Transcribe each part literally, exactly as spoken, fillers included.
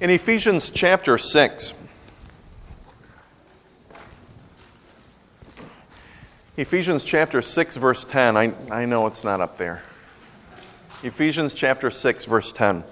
In Ephesians chapter six, Ephesians chapter six, verse ten, I, I know it's not up there. Ephesians chapter six, verse ten.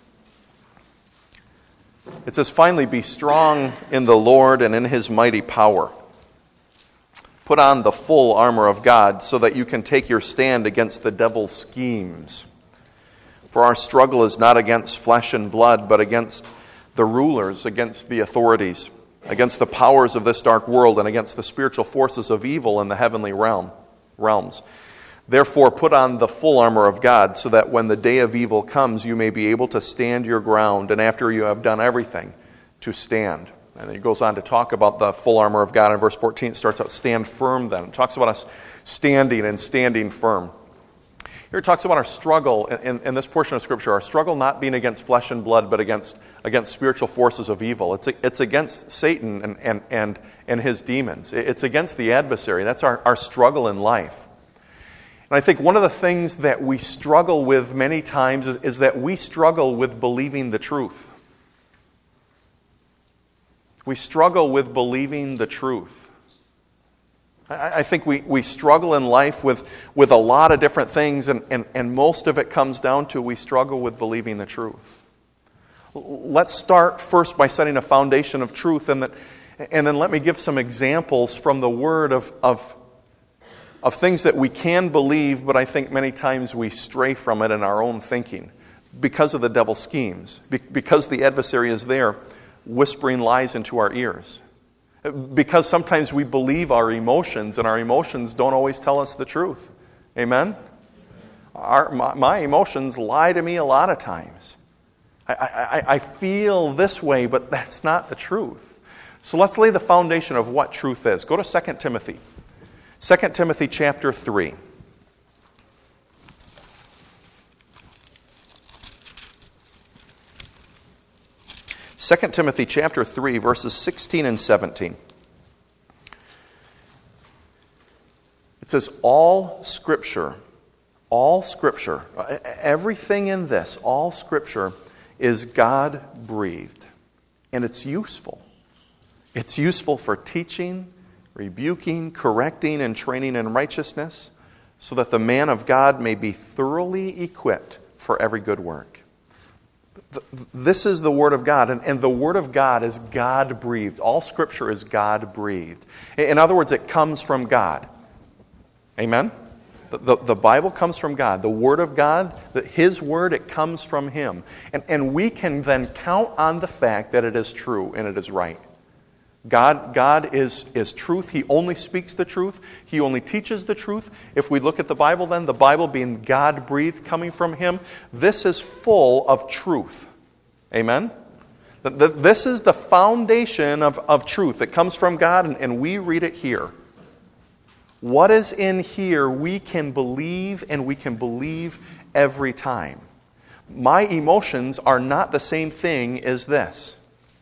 It says, "Finally, be strong in the Lord and in His mighty power. Put on the full armor of God so that you can take your stand against the devil's schemes. For our struggle is not against flesh and blood, but against the rulers, against the authorities, against the powers of this dark world, and against the spiritual forces of evil in the heavenly realm, realms. Therefore, put on the full armor of God, so that when the day of evil comes, you may be able to stand your ground, and after you have done everything, to stand." And then he goes on to talk about the full armor of God. In verse fourteen, it starts out, "Stand firm then." It talks about us standing and standing firm. Here it talks about our struggle in, in this portion of Scripture, our struggle not being against flesh and blood, but against, against spiritual forces of evil. It's, it's against Satan and, and, and, and his demons. It's against the adversary. That's our, our struggle in life. And I think one of the things that we struggle with many times is, is that we struggle with believing the truth. We struggle with believing the truth. I, I think we, we struggle in life with, with a lot of different things, and, and, and most of it comes down to we struggle with believing the truth. Let's start first by setting a foundation of truth, and, that, and then let me give some examples from the Word of, of of things that we can believe, but I think many times we stray from it in our own thinking because of the devil's schemes, because the adversary is there whispering lies into our ears, because sometimes we believe our emotions, and our emotions don't always tell us the truth. Amen? Our, my, my emotions lie to me a lot of times. I, I, I feel this way, but that's not the truth. So let's lay the foundation of what truth is. Go to Second Timothy. Second Timothy chapter three. Second Timothy chapter three, verses sixteen and seventeen. It says, all Scripture, all Scripture, everything in this, all Scripture is God-breathed. And it's useful. It's useful for teaching, rebuking, correcting, and training in righteousness, so that the man of God may be thoroughly equipped for every good work. This is the Word of God, and, and the Word of God is God-breathed. All Scripture is God-breathed. In other words, it comes from God. Amen? The, the, the Bible comes from God. The Word of God, the, His Word, it comes from Him. And, and we can then count on the fact that it is true and it is right. God, God is, is truth. He only speaks the truth. He only teaches the truth. If we look at the Bible then, the Bible being God-breathed, coming from Him, this is full of truth. Amen? This is the foundation of, of truth. It comes from God, and, and we read it here. What is in here we can believe, and we can believe every time. My emotions are not the same thing as this.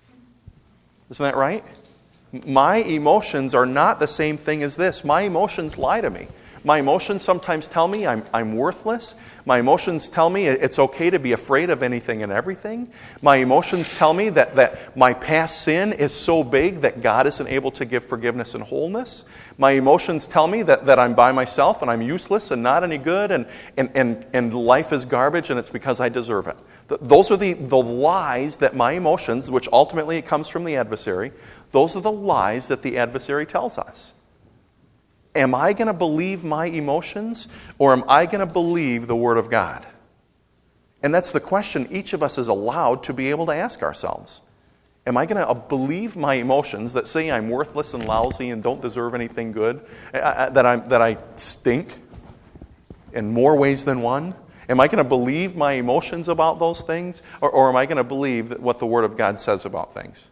Isn't that right? My emotions are not the same thing as this. My emotions lie to me. My emotions sometimes tell me I'm, I'm worthless. My emotions tell me it's okay to be afraid of anything and everything. My emotions tell me that, that my past sin is so big that God isn't able to give forgiveness and wholeness. My emotions tell me that, that I'm by myself and I'm useless and not any good, and, and, and, and life is garbage and it's because I deserve it. Those are the, the lies that my emotions, which ultimately it comes from the adversary, those are the lies that the adversary tells us. Am I going to believe my emotions, or am I going to believe the Word of God? And that's the question each of us is allowed to be able to ask ourselves. Am I going to believe my emotions that say I'm worthless and lousy and don't deserve anything good, that, I'm, that I stink in more ways than one? Am I going to believe my emotions about those things, or, or am I going to believe that what the Word of God says about things?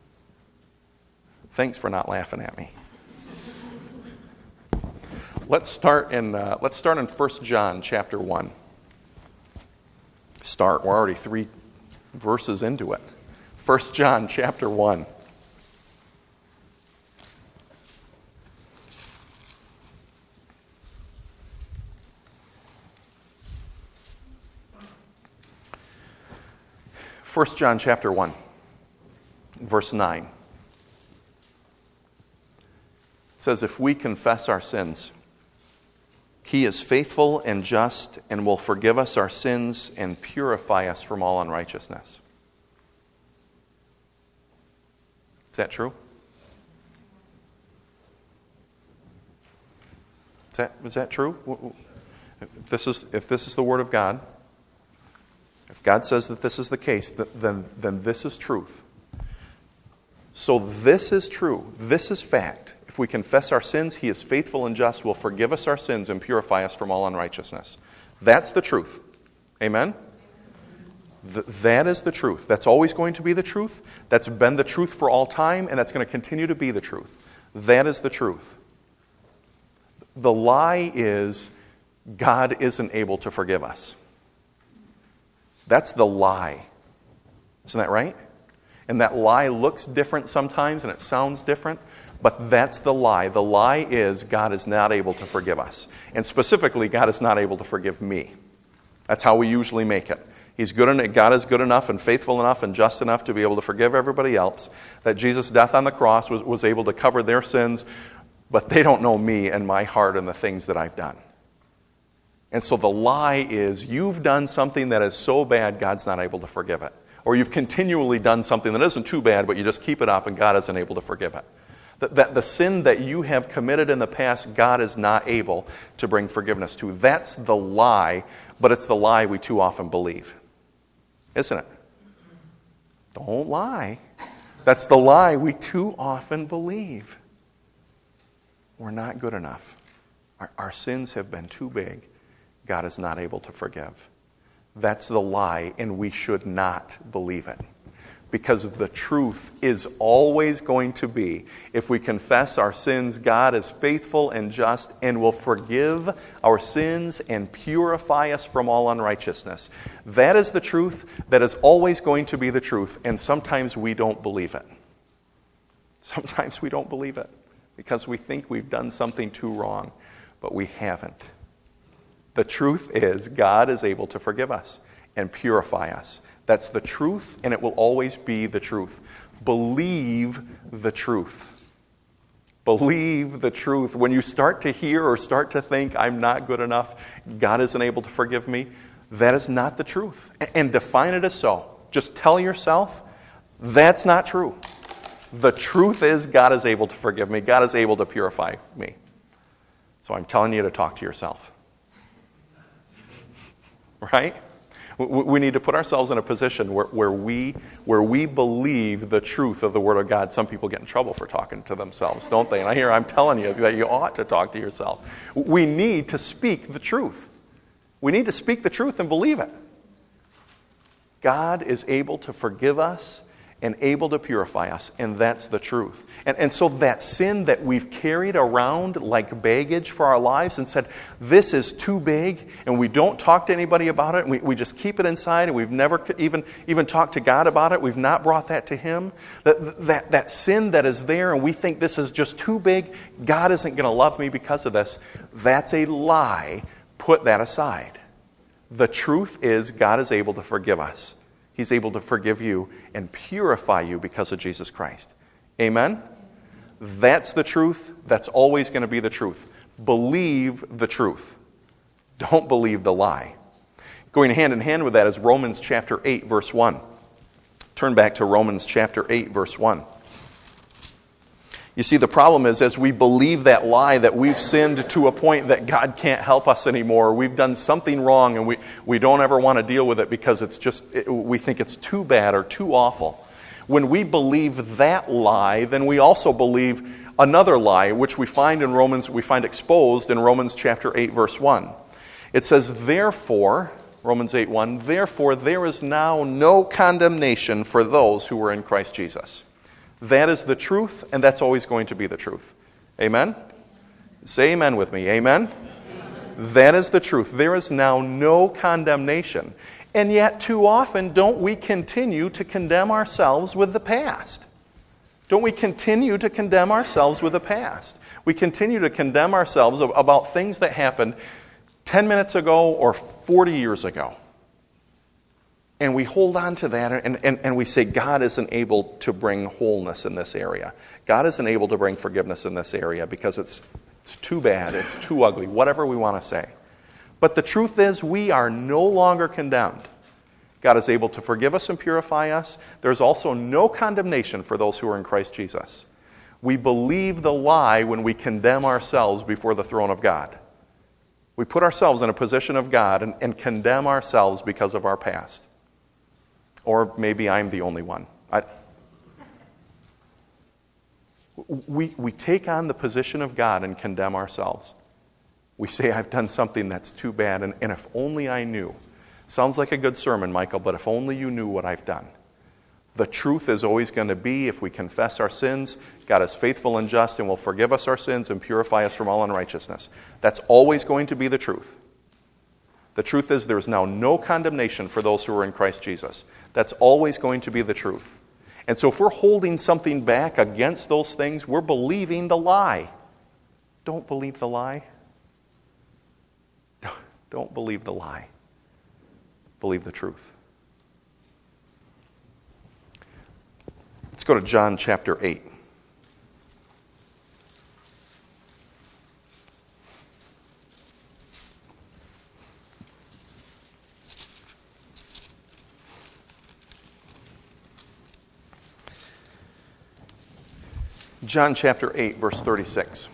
Thanks for not laughing at me. Let's start in uh, let's start in First John chapter one. Start. We're already three verses into it. First John chapter one. First John chapter one. verse nine. It says, if we confess our sins, He is faithful and just and will forgive us our sins and purify us from all unrighteousness. Is that true? Is that, is that true? If this is, if this is the Word of God, if God says that this is the case, then, then this is truth. So this is true. This is fact. If we confess our sins, He is faithful and just, will forgive us our sins and purify us from all unrighteousness. That's the truth. Amen? Th- that is the truth. That's always going to be the truth. That's been the truth for all time, and that's going to continue to be the truth. That is the truth. The lie is God isn't able to forgive us. That's the lie. Isn't that right? And that lie looks different sometimes and it sounds different, but that's the lie. The lie is God is not able to forgive us. And specifically, God is not able to forgive me. That's how we usually make it. He's good en- God is good enough and faithful enough and just enough to be able to forgive everybody else. That Jesus' death on the cross was, was able to cover their sins, but they don't know me and my heart and the things that I've done. And so the lie is you've done something that is so bad God's not able to forgive it. Or you've continually done something that isn't too bad, but you just keep it up and God isn't able to forgive it. That, that the sin that you have committed in the past, God is not able to bring forgiveness to. That's the lie, but it's the lie we too often believe. Isn't it? Don't lie. That's the lie we too often believe. We're not good enough. Our, our sins have been too big. God is not able to forgive. That's the lie, and we should not believe it. Because the truth is always going to be, if we confess our sins, God is faithful and just and will forgive our sins and purify us from all unrighteousness. That is the truth. That is always going to be the truth, and sometimes we don't believe it. Sometimes we don't believe it because we think we've done something too wrong, but we haven't. The truth is, God is able to forgive us and purify us. That's the truth, and it will always be the truth. Believe the truth. Believe the truth. When you start to hear or start to think, I'm not good enough, God isn't able to forgive me, that is not the truth. And define it as so. Just tell yourself, that's not true. The truth is, God is able to forgive me. God is able to purify me. So I'm telling you to talk to yourself. Right? We need to put ourselves in a position where, where we where we believe the truth of the Word of God. Some people get in trouble for talking to themselves, don't they? And I hear I'm telling you that you ought to talk to yourself. We need to speak the truth. We need to speak the truth and believe it. God is able to forgive us and able to purify us, and that's the truth. And, and so that sin that we've carried around like baggage for our lives and said, this is too big, and we don't talk to anybody about it, and we, we just keep it inside, and we've never even, even talked to God about it, we've not brought that to Him, that, that, that sin that is there, and we think this is just too big, God isn't going to love me because of this, that's a lie. Put that aside. The truth is God is able to forgive us. He's able to forgive you and purify you because of Jesus Christ. Amen? That's the truth. That's always going to be the truth. Believe the truth. Don't believe the lie. Going hand in hand with that is Romans chapter eight, verse one. Turn back to Romans chapter eight, verse one. You see, the problem is as we believe that lie that we've sinned to a point that God can't help us anymore, we've done something wrong and we, we don't ever want to deal with it because it's just it, we think it's too bad or too awful. When we believe that lie, then we also believe another lie, which we find in Romans, we find exposed in Romans chapter eight, verse one. It says, therefore, Romans eight, one, therefore there is now no condemnation for those who are in Christ Jesus. That is the truth, and that's always going to be the truth. Amen? Say amen with me. Amen? Amen? That is the truth. There is now no condemnation. And yet, too often, don't we continue to condemn ourselves with the past? Don't we continue to condemn ourselves with the past? We continue to condemn ourselves about things that happened ten minutes ago or forty years ago. And we hold on to that, and, and, and we say, God isn't able to bring wholeness in this area. God isn't able to bring forgiveness in this area because it's, it's too bad, it's too ugly, whatever we want to say. But the truth is, we are no longer condemned. God is able to forgive us and purify us. There's also no condemnation for those who are in Christ Jesus. We believe the lie when we condemn ourselves before the throne of God. We put ourselves in a position of God and, and condemn ourselves because of our past. Or maybe I'm the only one. I, we, we take on the position of God and condemn ourselves. We say, I've done something that's too bad, and, and if only I knew. Sounds like a good sermon, Michael, but if only you knew what I've done. The truth is always going to be, if we confess our sins, God is faithful and just and will forgive us our sins and purify us from all unrighteousness. That's always going to be the truth. The truth is there is now no condemnation for those who are in Christ Jesus. That's always going to be the truth. And so if we're holding something back against those things, we're believing the lie. Don't believe the lie. Don't believe the lie. Believe the truth. Let's go to John chapter eight. John chapter eight, verse thirty-six.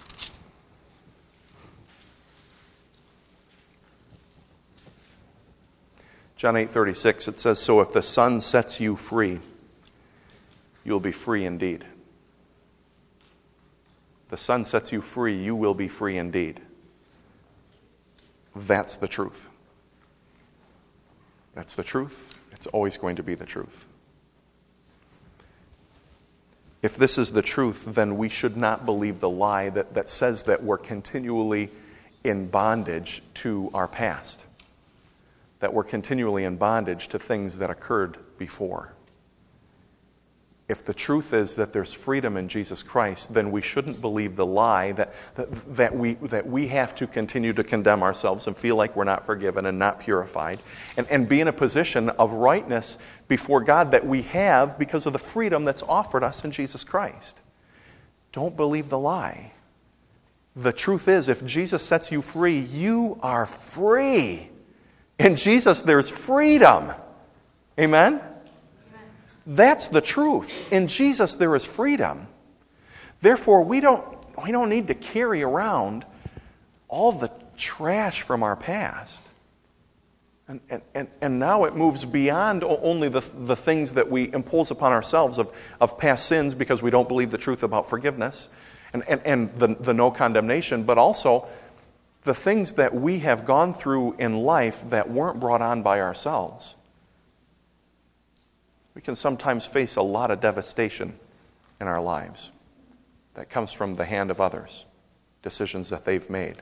John eight thirty-six, it says, "So if the Son sets you free, you'll be free indeed." The Son sets you free, you will be free indeed. That's the truth. That's the truth. It's always going to be the truth. If this is the truth, then we should not believe the lie that, that says that we're continually in bondage to our past, that we're continually in bondage to things that occurred before. If the truth is that there's freedom in Jesus Christ, then we shouldn't believe the lie that, that, that, we, that we have to continue to condemn ourselves and feel like we're not forgiven and not purified, and, and be in a position of rightness before God that we have because of the freedom that's offered us in Jesus Christ. Don't believe the lie. The truth is, if Jesus sets you free, you are free. In Jesus, there's freedom. Amen? That's the truth. In Jesus, there is freedom. Therefore, we don't, we don't need to carry around all the trash from our past. And, and, and, and now it moves beyond only the, the things that we impose upon ourselves of, of past sins because we don't believe the truth about forgiveness and, and, and the, the no condemnation, but also the things that we have gone through in life that weren't brought on by ourselves. We can sometimes face a lot of devastation in our lives that comes from the hand of others, decisions that they've made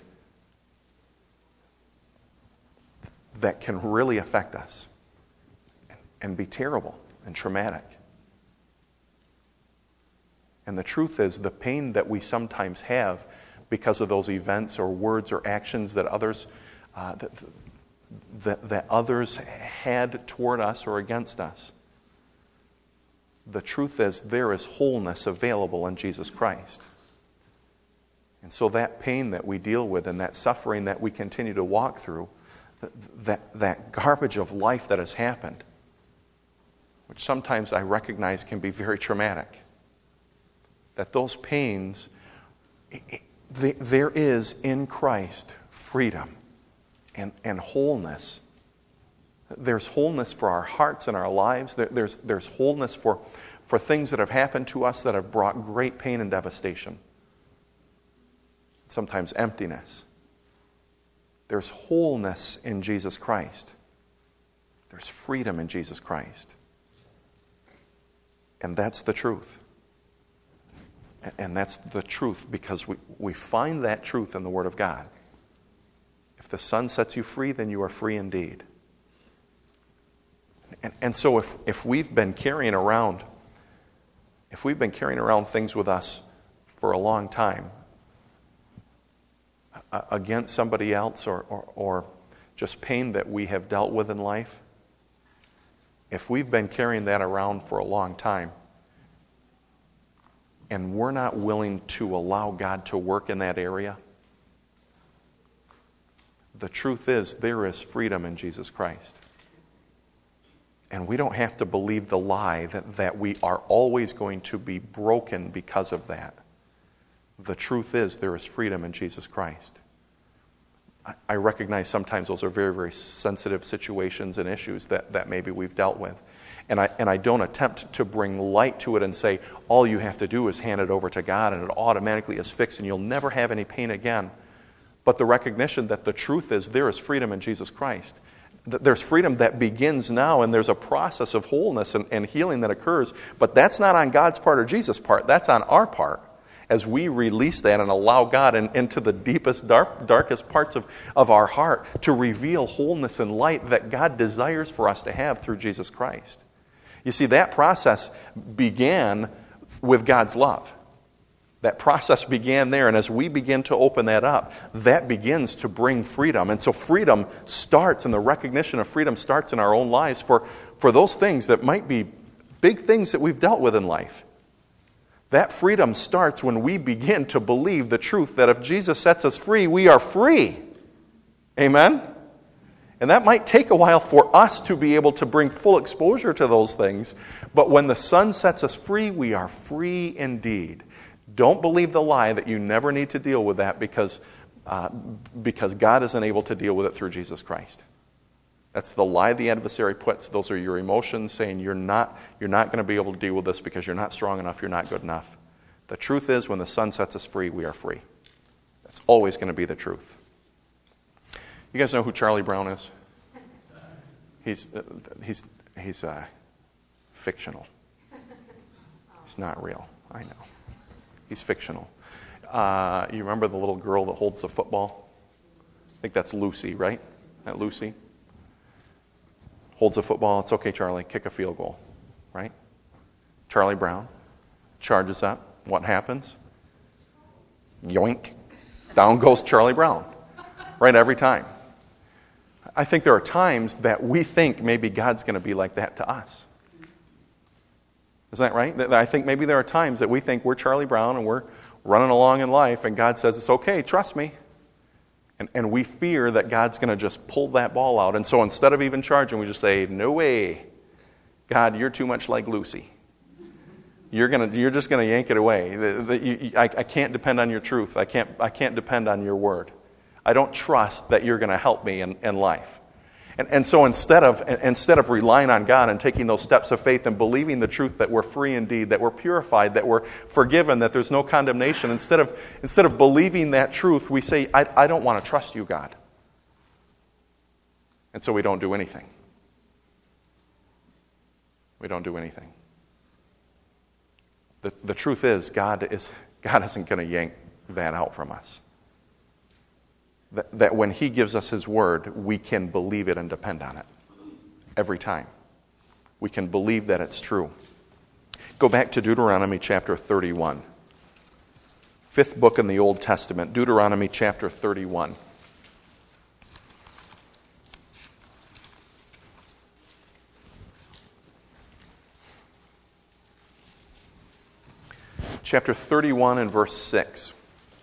that can really affect us and be terrible and traumatic. And the truth is, the pain that we sometimes have because of those events or words or actions that others uh, that, that, that others had toward us or against us, the truth is, there is wholeness available in Jesus Christ. And so that pain that we deal with and that suffering that we continue to walk through, that, that, that garbage of life that has happened, which sometimes I recognize can be very traumatic, that those pains, there is in Christ freedom and, and wholeness. There's wholeness for our hearts and our lives. There's, there's wholeness for, for things that have happened to us that have brought great pain and devastation. Sometimes emptiness. There's wholeness in Jesus Christ. There's freedom in Jesus Christ. And that's the truth. And that's the truth because we, we find that truth in the Word of God. If the Son sets you free, then you are free indeed. And, and so if, if we've been carrying around, if we've been carrying around things with us for a long time, uh, against somebody else or, or, or just pain that we have dealt with in life, if we've been carrying that around for a long time, and we're not willing to allow God to work in that area, the truth is there is freedom in Jesus Christ. And we don't have to believe the lie that, that we are always going to be broken because of that. The truth is there is freedom in Jesus Christ. I, I recognize sometimes those are very, very sensitive situations and issues that, that maybe we've dealt with. And I, and I don't attempt to bring light to it and say, all you have to do is hand it over to God and it automatically is fixed and you'll never have any pain again. But the recognition that the truth is there is freedom in Jesus Christ. There's freedom that begins now, and there's a process of wholeness and, and healing that occurs. But that's not on God's part or Jesus' part. That's on our part. As we release that and allow God in, into the deepest, dark, darkest parts of, of our heart to reveal wholeness and light that God desires for us to have through Jesus Christ. You see, that process began with God's love. That process began there, and as we begin to open that up, that begins to bring freedom. And so freedom starts, and the recognition of freedom starts in our own lives for, for those things that might be big things that we've dealt with in life. That freedom starts when we begin to believe the truth that if Jesus sets us free, we are free. Amen? And that might take a while for us to be able to bring full exposure to those things, but when the Son sets us free, we are free indeed. Don't believe the lie that you never need to deal with that because, uh, because God isn't able to deal with it through Jesus Christ. That's the lie the adversary puts. Those are your emotions saying you're not, you're not going to be able to deal with this because you're not strong enough, you're not good enough. The truth is when the Son sets us free, we are free. That's always going to be the truth. You guys know who Charlie Brown is? He's, uh, he's, he's uh, fictional. He's not real, I know. He's fictional. Uh, you remember the little girl that holds the football? I think that's Lucy, right? That Lucy? Holds a football. It's okay, Charlie. Kick a field goal, right? Charlie Brown charges up. What happens? Yoink. Down goes Charlie Brown. Right, every time. I think there are times that we think maybe God's going to be like that to us. Is that right? I think maybe there are times that we think we're Charlie Brown and we're running along in life and God says, it's okay, trust me. And, and we fear that God's going to just pull that ball out. And so instead of even charging, we just say, no way. God, you're too much like Lucy. You're gonna, you're just going to yank it away. The, the, you, I, I can't depend on your truth. I can't, I can't depend on your word. I don't trust that you're going to help me in, in life. And, and so instead of, instead of relying on God and taking those steps of faith and believing the truth that we're free indeed, that we're purified, that we're forgiven, that there's no condemnation, instead of, instead of believing that truth, we say, I, I don't want to trust you, God. And so we don't do anything. We don't do anything. The, the truth is, God is God isn't going to yank that out from us. That, that when He gives us His word, we can believe it and depend on it. Every time. We can believe that it's true. Go back to Deuteronomy chapter thirty-one. Fifth book in the Old Testament, Deuteronomy chapter thirty-one. Chapter thirty-one and verse six.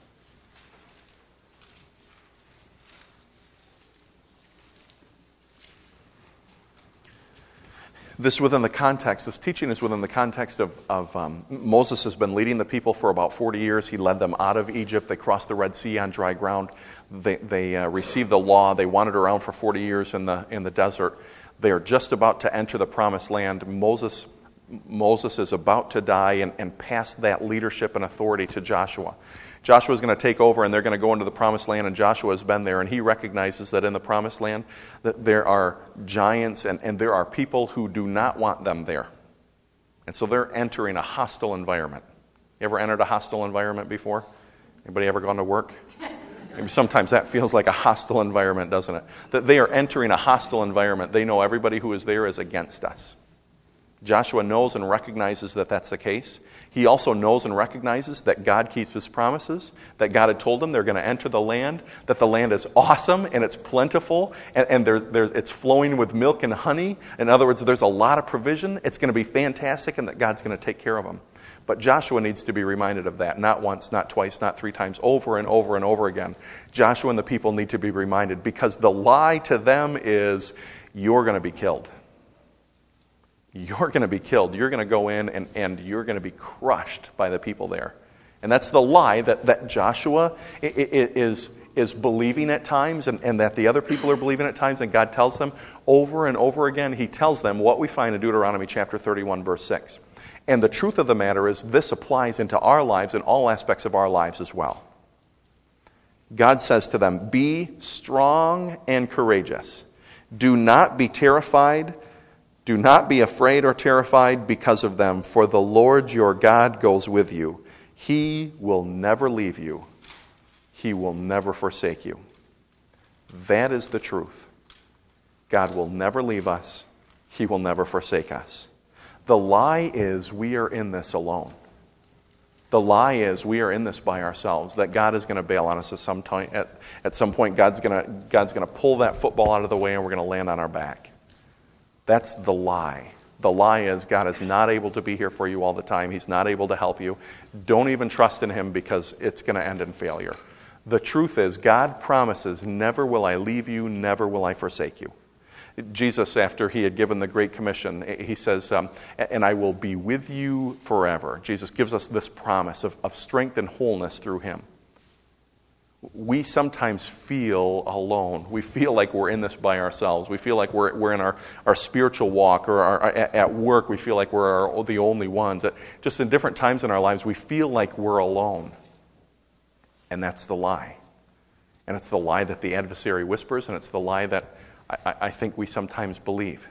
This within the context, this teaching is within the context of, of um, Moses has been leading the people for about forty years. He led them out of Egypt. They crossed the Red Sea on dry ground. They, they uh, received the law. They wandered around for forty years in the, in the desert. They are just about to enter the promised land. Moses, Moses is about to die and, and pass that leadership and authority to Joshua. Joshua is going to take over and they're going to go into the promised land, and Joshua has been there and he recognizes that in the promised land that there are giants and, and there are people who do not want them there. And so they're entering a hostile environment. You ever entered a hostile environment before? Anybody ever gone to work? Maybe sometimes that feels like a hostile environment, doesn't it? That they are entering a hostile environment. They know everybody who is there is against us. Joshua knows and recognizes that that's the case. He also knows and recognizes that God keeps his promises, that God had told them they're going to enter the land, that the land is awesome and it's plentiful, and, and there, there, it's flowing with milk and honey. In other words, there's a lot of provision. It's going to be fantastic, and that God's going to take care of them. But Joshua needs to be reminded of that, not once, not twice, not three times, over and over and over again. Joshua and the people need to be reminded, because the lie to them is, you're going to be killed. You're going to be killed. You're going to go in and, and you're going to be crushed by the people there. And that's the lie that, that Joshua is, is believing at times, and, and that the other people are believing at times, and God tells them over and over again. He tells them what we find in Deuteronomy chapter thirty-one, verse six. And the truth of the matter is, this applies into our lives and all aspects of our lives as well. God says to them, be strong and courageous. Do not be terrified. Do not be afraid or terrified because of them, for the Lord your God goes with you. He will never leave you. He will never forsake you. That is the truth. God will never leave us. He will never forsake us. The lie is we are in this alone. The lie is we are in this by ourselves, that God is going to bail on us at some time. At, at some point, God's going to God's going to pull that football out of the way and we're going to land on our back. That's the lie. The lie is God is not able to be here for you all the time. He's not able to help you. Don't even trust in him, because it's going to end in failure. The truth is, God promises, never will I leave you, never will I forsake you. Jesus, after he had given the Great Commission, he says, um, and I will be with you forever. Jesus gives us this promise of, of strength and wholeness through him. We sometimes feel alone. We feel like we're in this by ourselves. We feel like we're we're in our, our spiritual walk, or our, at work we feel like we're our, the only ones. Just in different times in our lives, we feel like we're alone. And that's the lie. And it's the lie that the adversary whispers, and it's the lie that I, I think we sometimes believe.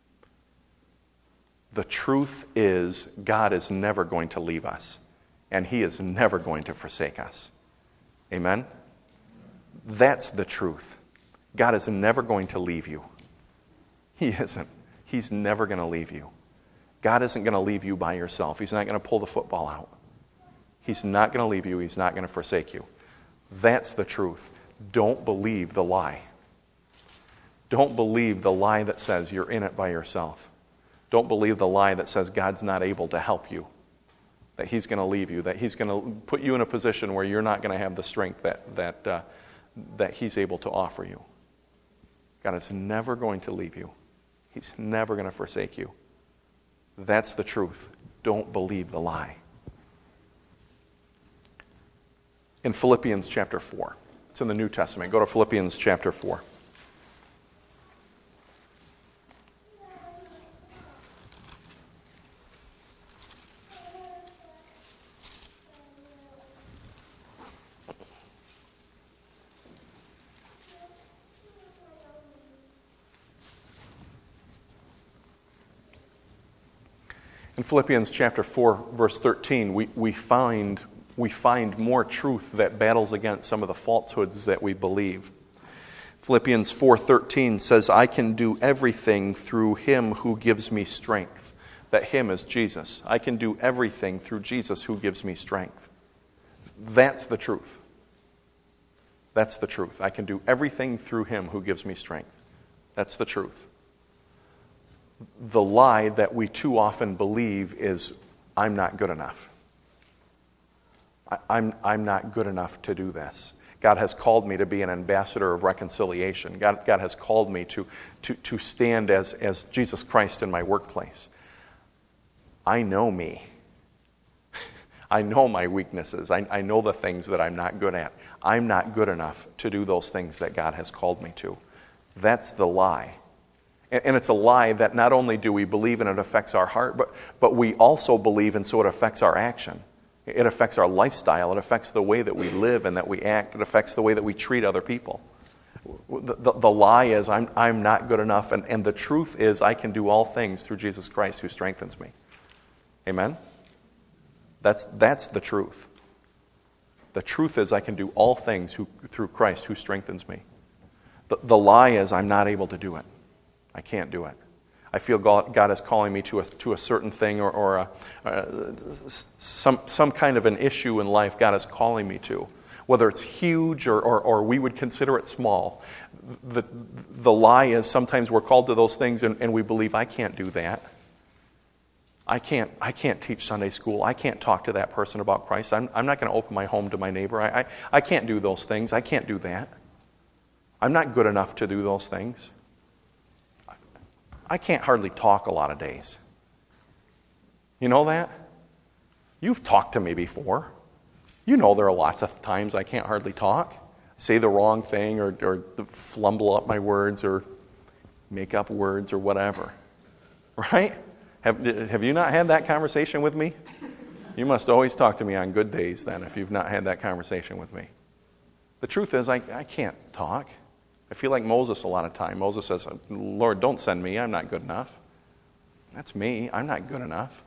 The truth is, God is never going to leave us, and he is never going to forsake us. Amen? That's the truth. God is never going to leave you. He isn't. He's never going to leave you. God isn't going to leave you by yourself. He's not going to pull the football out. He's not going to leave you. He's not going to forsake you. That's the truth. Don't believe the lie. Don't believe the lie that says you're in it by yourself. Don't believe the lie that says God's not able to help you, that he's going to leave you, that he's going to put you in a position where you're not going to have the strength that that uh, that he's able to offer you. God is never going to leave you. He's never going to forsake you. That's the truth. Don't believe the lie. In Philippians chapter four, it's in the New Testament. Go to Philippians chapter four. In Philippians chapter four, verse thirteen, we, we find we find more truth that battles against some of the falsehoods that we believe. Philippians four thirteen says, I can do everything through him who gives me strength. That him is Jesus. I can do everything through Jesus who gives me strength. That's the truth. That's the truth. I can do everything through him who gives me strength. That's the truth. The lie that we too often believe is, I'm not good enough. I, I'm, I'm not good enough to do this. God has called me to be an ambassador of reconciliation. God, God has called me to, to, to stand as, as Jesus Christ in my workplace. I know me. I know my weaknesses. I, I know the things that I'm not good at. I'm not good enough to do those things that God has called me to. That's the lie. And it's a lie that not only do we believe and it affects our heart, but, but we also believe, and so it affects our action. It affects our lifestyle. It affects the way that we live and that we act. It affects the way that we treat other people. The, the, the lie is, I'm, I'm not good enough, and, and the truth is, I can do all things through Jesus Christ who strengthens me. Amen? That's, that's the truth. The truth is, I can do all things who, through Christ who strengthens me. The, the lie is, I'm not able to do it. I can't do it. I feel God, God is calling me to a, to a certain thing or, or a, uh, some, some kind of an issue in life God is calling me to. Whether it's huge or, or, or we would consider it small. The, the lie is sometimes we're called to those things and, and we believe, I can't do that. I can't, I can't teach Sunday school. I can't talk to that person about Christ. I'm, I'm not going to open my home to my neighbor. I, I, I can't do those things. I can't do that. I'm not good enough to do those things. I can't hardly talk a lot of days. You know that? You've talked to me before. You know there are lots of times I can't hardly talk. Say the wrong thing or, or flumble up my words or make up words or whatever. Right? Have, have you not had that conversation with me? You must always talk to me on good days then if you've not had that conversation with me. The truth is I, I can't talk. I feel like Moses a lot of time. Moses says, Lord, don't send me. I'm not good enough. That's me. I'm not good enough.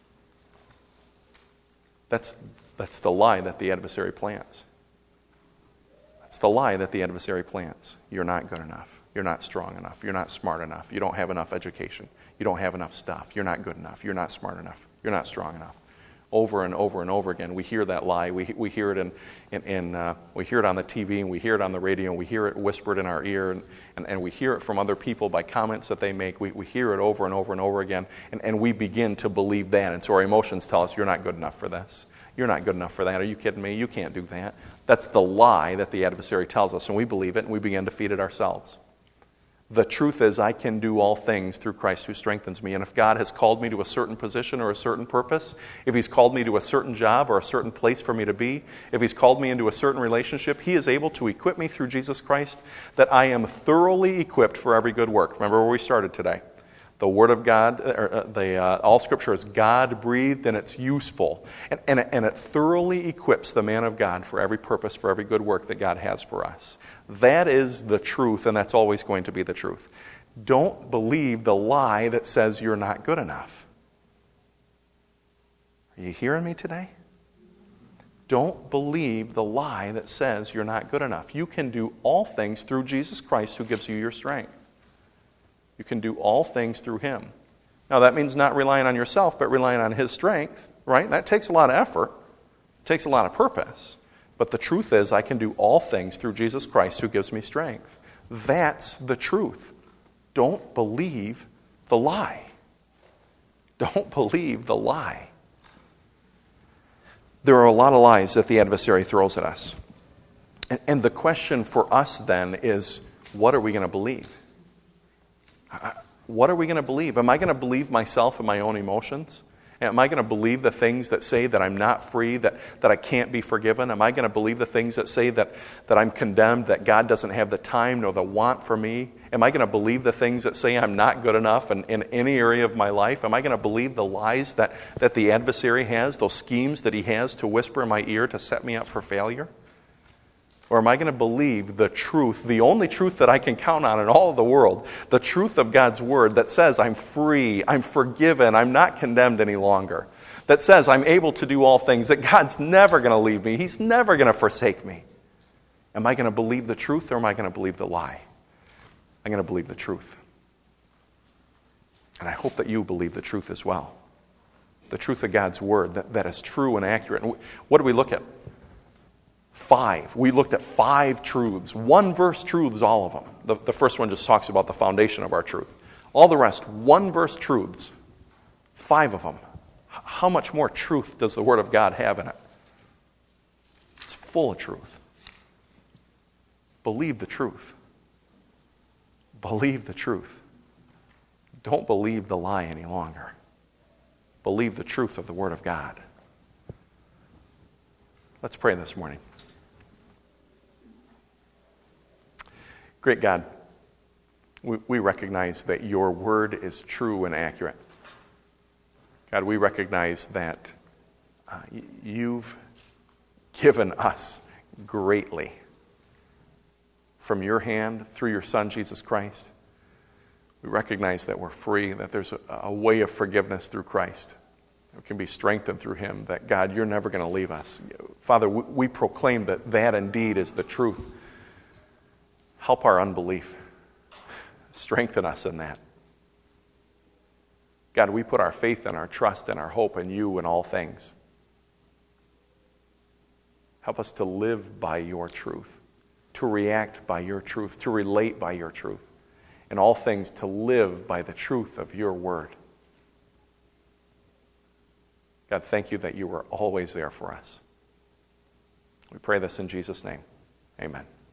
That's, that's the lie that the adversary plants. That's the lie that the adversary plants. You're not good enough. You're not strong enough. You're not smart enough. You don't have enough education. You don't have enough stuff. You're not good enough. You're not smart enough. You're not strong enough. Over and over and over again, we hear that lie. We we hear it in, in, in uh, we hear it on the T V and we hear it on the radio and we hear it whispered in our ear and, and, and we hear it from other people by comments that they make. We we hear it over and over and over again and, and we begin to believe that. And so our emotions tell us, you're not good enough for this. You're not good enough for that. Are you kidding me? You can't do that. That's the lie that the adversary tells us, and we believe it and we begin to feed it ourselves. The truth is, I can do all things through Christ who strengthens me. And if God has called me to a certain position or a certain purpose, if He's called me to a certain job or a certain place for me to be, if He's called me into a certain relationship, He is able to equip me through Jesus Christ that I am thoroughly equipped for every good work. Remember where we started today. The Word of God, or the, uh, all Scripture is God-breathed and it's useful. And, and, it, and it thoroughly equips the man of God for every purpose, for every good work that God has for us. That is the truth, and that's always going to be the truth. Don't believe the lie that says you're not good enough. Are you hearing me today? Don't believe the lie that says you're not good enough. You can do all things through Jesus Christ who gives you your strength. You can do all things through Him. Now, that means not relying on yourself, but relying on His strength, right? That takes a lot of effort. It takes a lot of purpose. But the truth is, I can do all things through Jesus Christ who gives me strength. That's the truth. Don't believe the lie. Don't believe the lie. There are a lot of lies that the adversary throws at us. And, and the question for us then is, what are we going to believe? What are we going to believe? Am I going to believe myself and my own emotions? Am I going to believe the things that say that I'm not free, that, that I can't be forgiven? Am I going to believe the things that say that, that I'm condemned, that God doesn't have the time nor the want for me? Am I going to believe the things that say I'm not good enough in, in any area of my life? Am I going to believe the lies that, that the adversary has, those schemes that he has to whisper in my ear to set me up for failure? Or am I going to believe the truth, the only truth that I can count on in all of the world, the truth of God's Word that says I'm free, I'm forgiven, I'm not condemned any longer, that says I'm able to do all things, that God's never going to leave me, He's never going to forsake me? Am I going to believe the truth or am I going to believe the lie? I'm going to believe the truth. And I hope that you believe the truth as well. The truth of God's Word, that, that is true and accurate. And what do we look at? Five. We looked at five truths. One verse truths, all of them. The, the first one just talks about the foundation of our truth. All the rest, one verse truths. Five of them. How much more truth does the Word of God have in it? It's full of truth. Believe the truth. Believe the truth. Don't believe the lie any longer. Believe the truth of the Word of God. Let's pray this morning. Great God, we, we recognize that your word is true and accurate. God, we recognize that uh, you've given us greatly from your hand through your Son, Jesus Christ. We recognize that we're free, that there's a, a way of forgiveness through Christ. We can be strengthened through Him, that God, you're never going to leave us. Father, we, we proclaim that that indeed is the truth. Help our unbelief. Strengthen us in that. God, we put our faith and our trust and our hope in you in all things. Help us to live by your truth, to react by your truth, to relate by your truth. In all things, to live by the truth of your word. God, thank you that you were always there for us. We pray this in Jesus' name. Amen.